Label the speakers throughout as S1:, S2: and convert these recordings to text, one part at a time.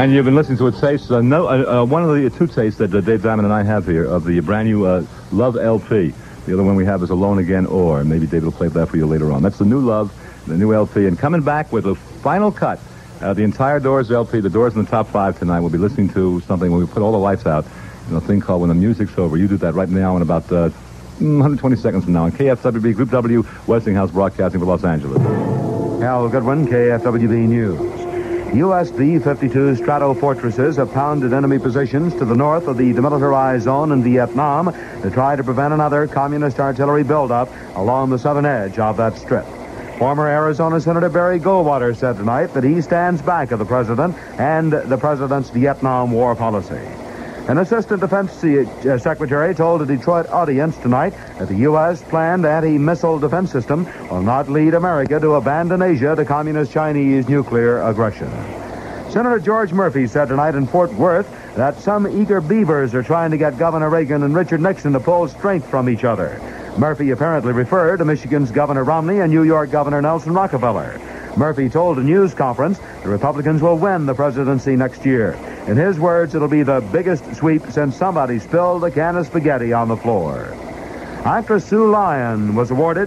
S1: And you've been listening to a taste, one of the two tastes that Dave Diamond and I have here of the brand new Love LP. The other one we have is Alone Again Or. Maybe David will play that for you later on. That's the new Love, the new LP. And coming back with a final cut, the entire Doors LP, the Doors in the top 5 tonight. We'll be listening to something when we put all the lights out, a thing called When the Music's Over. You do that right now in about 120 seconds from now on KFWB Group W, Westinghouse Broadcasting for Los Angeles.
S2: Hal Goodwin, KFWB News. U.S. B-52 Stratofortresses have pounded enemy positions to the north of the demilitarized zone in Vietnam to try to prevent another communist artillery buildup along the southern edge of that strip. Former Arizona Senator Barry Goldwater said tonight that he stands back of the president and the president's Vietnam war policy. An assistant defense secretary told a Detroit audience tonight that the U.S. planned anti-missile defense system will not lead America to abandon Asia to communist Chinese nuclear aggression. Senator George Murphy said tonight in Fort Worth that some eager beavers are trying to get Governor Reagan and Richard Nixon to pull strength from each other. Murphy apparently referred to Michigan's Governor Romney and New York Governor Nelson Rockefeller. Murphy told a news conference the Republicans will win the presidency next year. In his words, it'll be the biggest sweep since somebody spilled a can of spaghetti on the floor. Actress Sue Lyon was awarded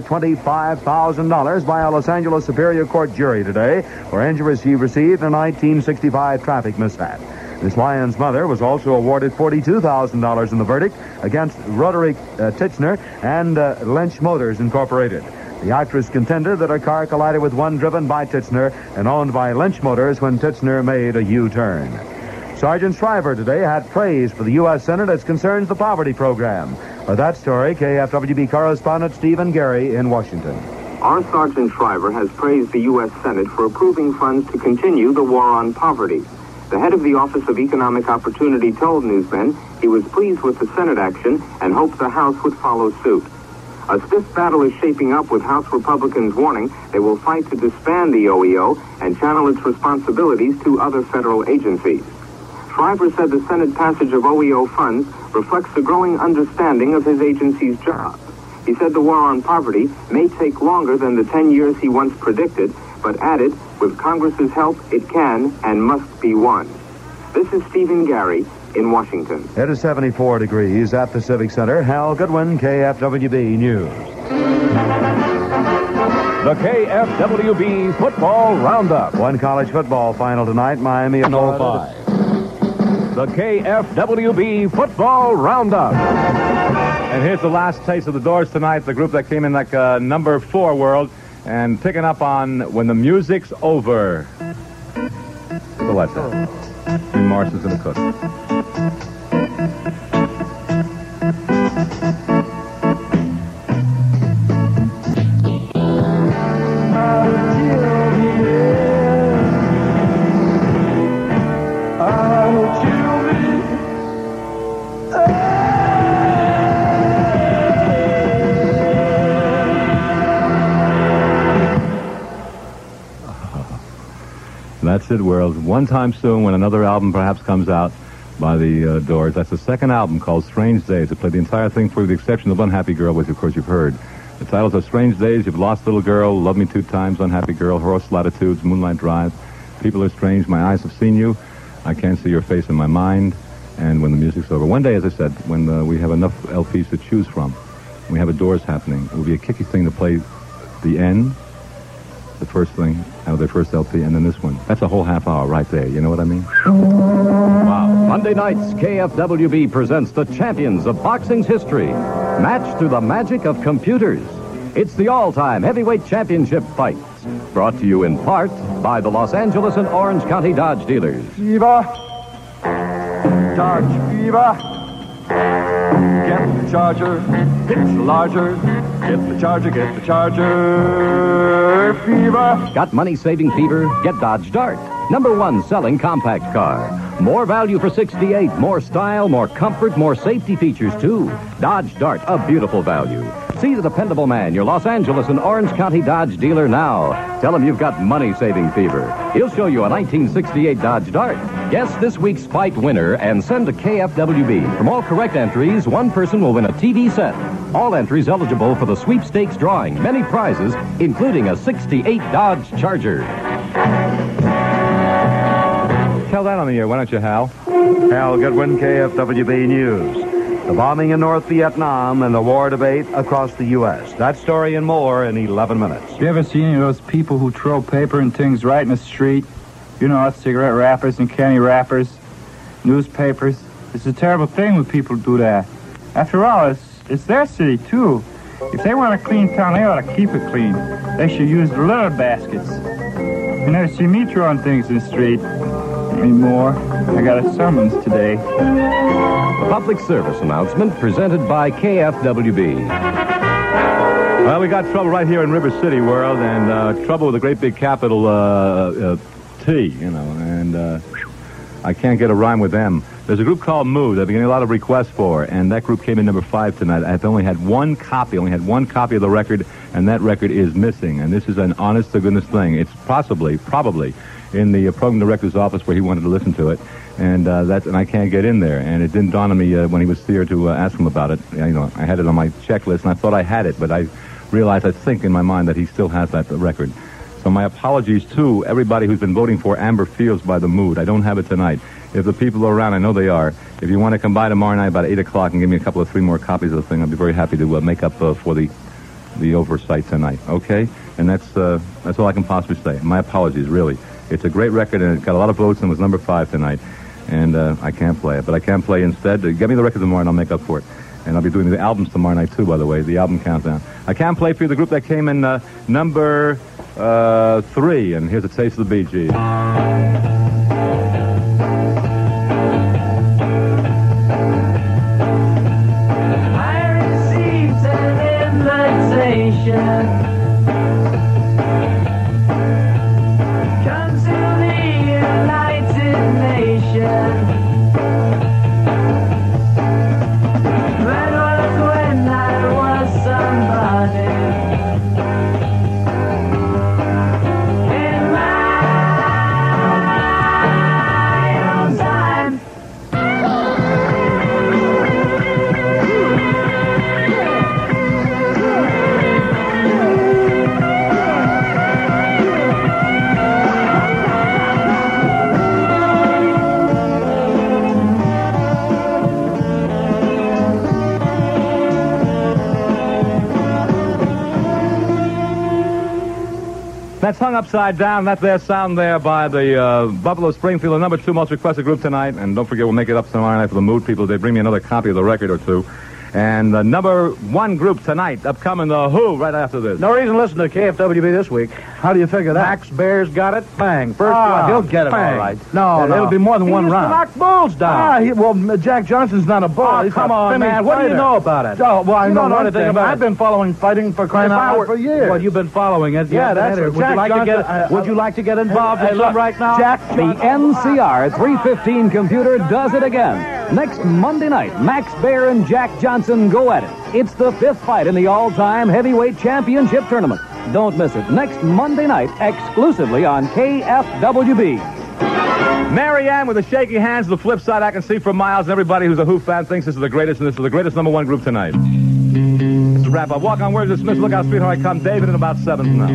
S2: $225,000 by a Los Angeles Superior Court jury today for injuries she received in a 1965 traffic mishap. Miss Lyon's mother was also awarded $42,000 in the verdict against Roderick Titchener and Lynch Motors Incorporated. The actress contended that her car collided with one driven by Titchener and owned by Lynch Motors when Titchener made a U-turn. Sergeant Shriver today had praise for the U.S. Senate as concerns the poverty program. For that story, KFWB correspondent Stephen Gary in Washington.
S3: Our Sergeant Shriver has praised the U.S. Senate for approving funds to continue the war on poverty. The head of the Office of Economic Opportunity told newsmen he was pleased with the Senate action and hoped the House would follow suit. A stiff battle is shaping up with House Republicans warning they will fight to disband the OEO and channel its responsibilities to other federal agencies. Shriver said the Senate passage of OEO funds reflects the growing understanding of his agency's job. He said the war on poverty may take longer than the 10 years he once predicted, but added, with Congress's help, it can and must be won. This is Stephen Gary in Washington.
S2: It is 74 degrees at the Civic Center. Hal Goodwin, KFWB News.
S4: The KFWB Football Roundup.
S2: One college football final tonight, Miami of
S4: 05. The KFWB Football Roundup.
S1: And here's the last taste of the Doors tonight, the group that came in like number 4 world, and picking up on When the Music's Over. The lights out. And Morrison's going to cook. That's it, world. One time soon, when another album perhaps comes out by the Doors. That's the second album called Strange Days. I played the entire thing for the exception of Unhappy Girl, which of course you've heard. The titles are Strange Days, You've Lost Little Girl, Love Me 2 Times, Unhappy Girl, Horse Latitudes, Moonlight Drive, People Are Strange, My Eyes Have Seen You, I Can't See Your Face in My Mind, and When the Music's Over. One day, as I said, when we have enough LPs to choose from, we have a Doors happening, it will be a kicky thing to play the end, the first thing out of their first LP, and then this one. That's a whole half hour right there. You know what I mean?
S4: Wow. Monday nights, KFWB presents the champions of boxing's history, matched through the magic of computers. It's the all-time heavyweight championship fights, brought to you in part by the Los Angeles and Orange County Dodge dealers.
S5: Fever. Dodge Fever. Get the Charger. It's larger. Get the Charger, get the Charger. Fever.
S4: Got money-saving fever? Get Dodge Dart. #1 selling compact car. More value for $68. More style, more comfort, more safety features, too. Dodge Dart, a beautiful value. See the dependable man, your Los Angeles and Orange County Dodge dealer now. Tell him you've got money-saving fever. He'll show you a 1968 Dodge Dart. Guess this week's fight winner and send to KFWB. From all correct entries, one person will win a TV set. All entries eligible for the sweepstakes drawing. Many prizes, including a '68 Dodge Charger.
S1: tell that on the air, why don't you, Hal?
S2: Hal Goodwin, KFWB News. The bombing in North Vietnam and the war debate across the U.S. That story and more in 11 minutes.
S6: You ever seen any of those people who throw paper and things right in the street? You know, cigarette wrappers and candy wrappers, newspapers. It's a terrible thing when people do that. After all, it's their city, too. If they want a clean town, they ought to keep it clean. They should use the litter baskets. You never see me throwing things in the street anymore. I got a summons today.
S4: Public service announcement presented by KFWB.
S1: Well, we got trouble right here in River City, world, and trouble with a great big capital T, you know, and I can't get a rhyme with them. There's a group called Mood that I've been getting a lot of requests for, and that group came in number 5 tonight. I've only had one copy of the record, and that record is missing. And this is an honest-to-goodness thing. It's probably in the program director's office where he wanted to listen to it, and I can't get in there. And it didn't dawn on me when he was here to ask him about it. You know, I had it on my checklist, and I thought I had it, but I realized, I think in my mind, that he still has that record. So my apologies to everybody who's been voting for Amber Fields by the Mood. I don't have it tonight. If the people are around, I know they are. If you want to come by tomorrow night about 8 o'clock and give me a couple of 3 more copies of the thing, I'd be very happy to make up for the oversight tonight. Okay? And that's all I can possibly say. My apologies, really. It's a great record, and it got a lot of votes and was number 5 tonight. And I can't play it. But I can play instead. Get me the record tomorrow, and I'll make up for it. And I'll be doing the albums tomorrow night, too, by the way, the album countdown. I can play for you the group that came in number 3, and here's a taste of the Bee Gees. That's Hung Upside Down. That's their sound there by the Buffalo Springfield, the number 2 most requested group tonight. And don't forget, we'll make it up tomorrow night for the Mood people. They bring me another copy of the record or 2. And the number 1 group tonight, upcoming The Who, right after this.
S7: No reason to listen to KFWB this week. How do you figure that? Max Bear's got it. Bang. First round.
S6: He'll get it
S7: Bang.
S6: all right.
S7: No.
S6: It'll be more than one round.
S7: Knock bulls down.
S6: Well, Jack Johnson's not a bull.
S7: Oh, come on, man. What do you know about it?
S6: Oh, well, I
S7: you
S6: know
S7: don't know
S6: one
S7: anything
S6: thing.
S7: about it.
S6: I've been following fighting for crying out loud for years.
S7: Well, you've been following it.
S6: Yeah, that's it.
S7: Would you like to get involved in something right now?
S6: Jack,
S4: The NCR 315 computer does it again. Next Monday night, Max Bear and Jack Johnson go at it. It's the 5th fight in the all-time heavyweight championship tournament. Don't miss it. Next Monday night, exclusively on KFWB.
S1: Mary Ann with the shaky hands. The flip side I can see for miles. And everybody who's a Who fan thinks this is the greatest, and this is the greatest number 1 group tonight. This is a wrap up. Walk on words dismissed. Look out, sweetheart. I come. David in about 7 from now.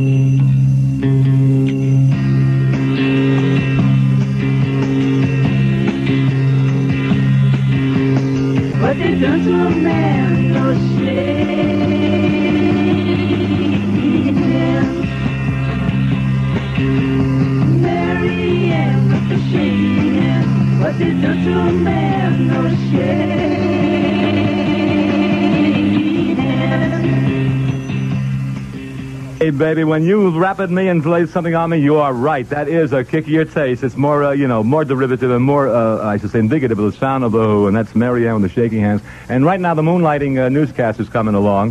S8: What they done to a man, no shame. Mary Ann with the shaky hands. What they done to a man, no shame.
S1: Hey, baby, when you rap at me and play something on me, you are right. That is a kick of your taste. It's more, more derivative and more, I should say, indicative of the sound of the Who, and that's Mary Ann with the shaking hands. And right now, the moonlighting newscast is coming along.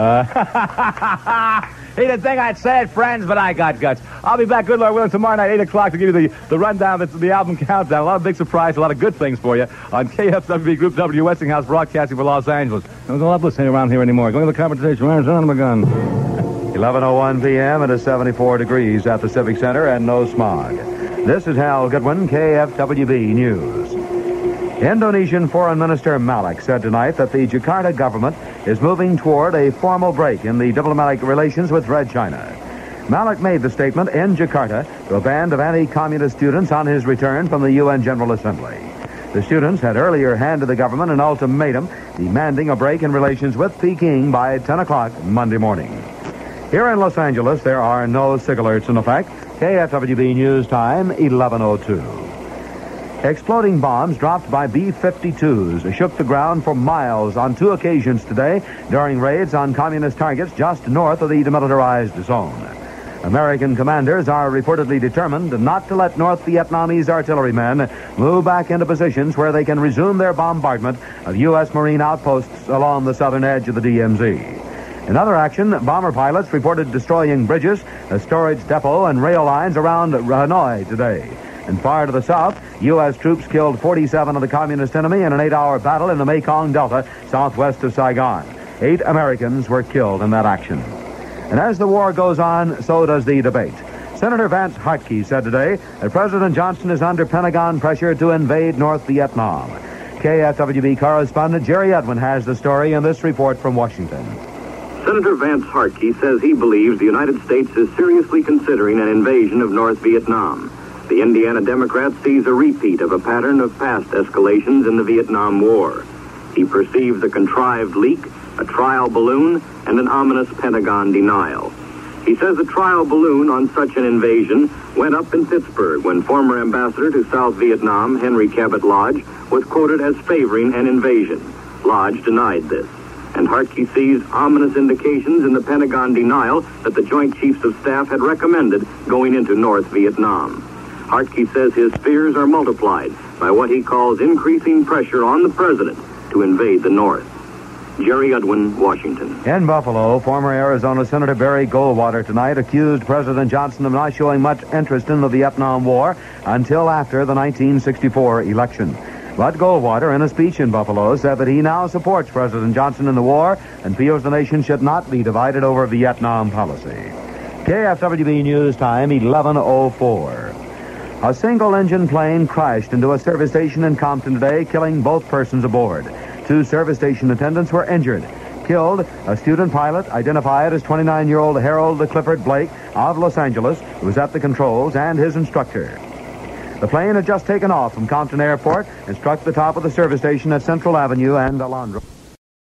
S1: He didn't think I'd say it, friends, but I got guts. I'll be back, good Lord willing, tomorrow night, 8 o'clock, to give you the rundown of the album countdown. A lot of big surprise, a lot of good things for you on KFWB Group W, Westinghouse, broadcasting for Los Angeles. There's a lot of listening around here anymore. Going to the competition. Where's John McGunn?
S2: 11:01 p.m. It is 74 degrees at the Civic Center and no smog. This is Hal Goodwin, KFWB News. Indonesian Foreign Minister Malik said tonight that the Jakarta government is moving toward a formal break in the diplomatic relations with Red China. Malik made the statement in Jakarta to a band of anti-communist students on his return from the UN General Assembly. The students had earlier handed the government an ultimatum demanding a break in relations with Peking by 10 o'clock Monday morning. Here in Los Angeles, there are no SIG alerts in effect. KFWB News Time, 11:02. Exploding bombs dropped by B-52s shook the ground for miles on 2 occasions today during raids on communist targets just north of the demilitarized zone. American commanders are reportedly determined not to let North Vietnamese artillerymen move back into positions where they can resume their bombardment of U.S. Marine outposts along the southern edge of the DMZ. In other action, bomber pilots reported destroying bridges, a storage depot, and rail lines around Hanoi today. And far to the south, U.S. troops killed 47 of the communist enemy in an 8-hour battle in the Mekong Delta, southwest of Saigon. 8 Americans were killed in that action. And as the war goes on, so does the debate. Senator Vance Hartke said today that President Johnson is under Pentagon pressure to invade North Vietnam. KFWB correspondent Jerry Edwin has the story in this report from Washington.
S3: Senator Vance Hartke says he believes the United States is seriously considering an invasion of North Vietnam. The Indiana Democrat sees a repeat of a pattern of past escalations in the Vietnam War. He perceives a contrived leak, a trial balloon, and an ominous Pentagon denial. He says a trial balloon on such an invasion went up in Pittsburgh when former ambassador to South Vietnam, Henry Cabot Lodge, was quoted as favoring an invasion. Lodge denied this. And Hartke sees ominous indications in the Pentagon denial that the Joint Chiefs of Staff had recommended going into North Vietnam. Hartke says his fears are multiplied by what he calls increasing pressure on the president to invade the North. Jerry Edwin, Washington.
S2: In Buffalo, former Arizona Senator Barry Goldwater tonight accused President Johnson of not showing much interest in the Vietnam War until after the 1964 election. But Goldwater, in a speech in Buffalo, said that he now supports President Johnson in the war and feels the nation should not be divided over Vietnam policy. KFWB News Time, 11:04. A single-engine plane crashed into a service station in Compton today, killing both persons aboard. 2 service station attendants were injured. Killed, a student pilot identified as 29-year-old Harold Clifford Blake of Los Angeles, who was at the controls, and his instructor. The plane had just taken off from Compton Airport and struck the top of the service station at Central Avenue and Alondra.